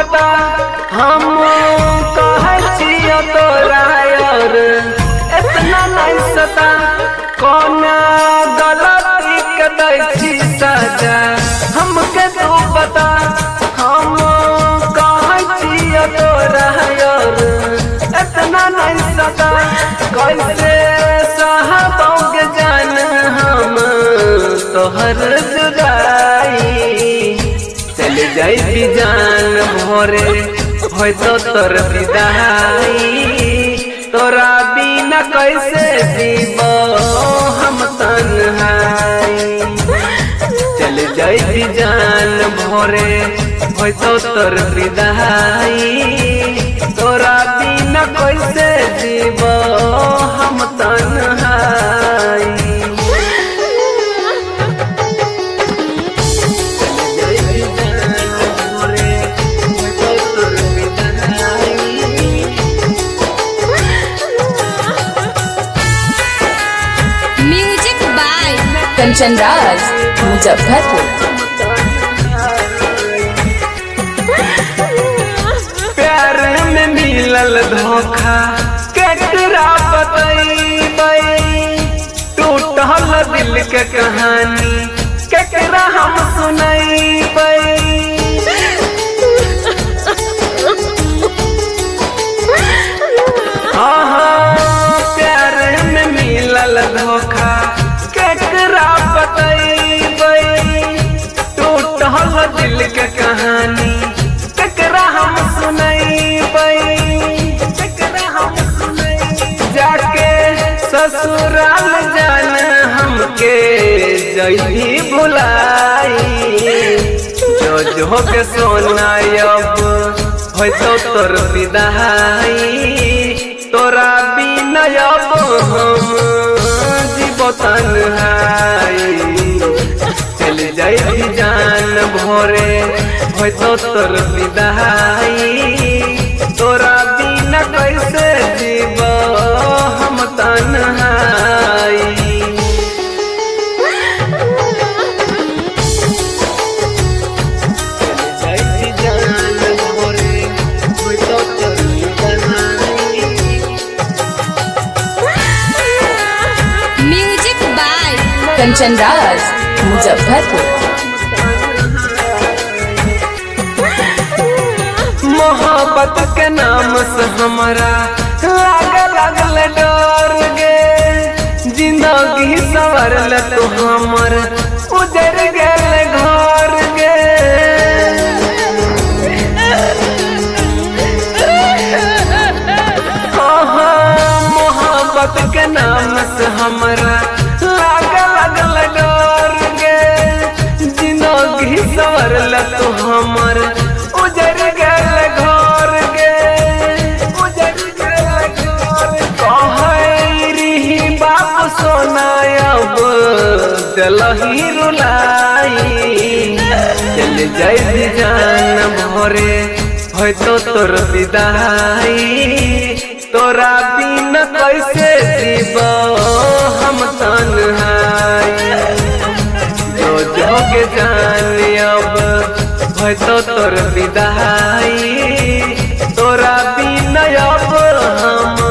बता हम कहे छियो तोरा यार इतना नहीं सता कौन गलती के दै छी सजा हमके तू बता हम कहे छियो तोरा यार इतना नहीं सता कैसे सहबोगे जान हम तोहर जुदाई चल जाई जान भोरे होय तो तोर विदाई तोरा बिना कैसे जीवो हम तन्हाई चल जाई जान भोरे होय तो तोर विदाई तोरा बिना कैसे जीवो हम तन्हाई कंचन राज मुजफ्फरपुर। प्यार में मिलल धोखा केकरा बतैबै टूटल दिल के कहानी केकरा हम सुनैबै प्यार में मिलल धोखा केकरा बतैबै टूटल दिल के कहानी केकरा हम सुनैबै केकरा हम सुनैबै जाके ससुराल जान हमके जइही भुलाई जो के सोना अब होय तो तोर विदाई तोरा बिना अब हम तन्हाई चल जाई जान भोरे होय तो तोर विदाई तोरा बिना कैसे जीवो हम तन्हाई चल जाई जान भोरे होय तो तोर कंचन राज मुजफ्फरपुर। मोहब्बत के नाम से हमारा लागल डर गे जिंदगी संवरल तो हमर उजर गेल घर गे मोहब्बत के नाम से हमारा लागल डर गे जिंदगी संवरल तो हमर उजर गेल घर गे उजर गेल घर कहै रही बाप सोना अब दिलही रुलाई चल जाई जान भोरे होय तो तोर विदाई तोरा बिना कैसे जीवो हम तन्हाई जो के जान अब होय तो तोर विदाई तोरा बिना अब हम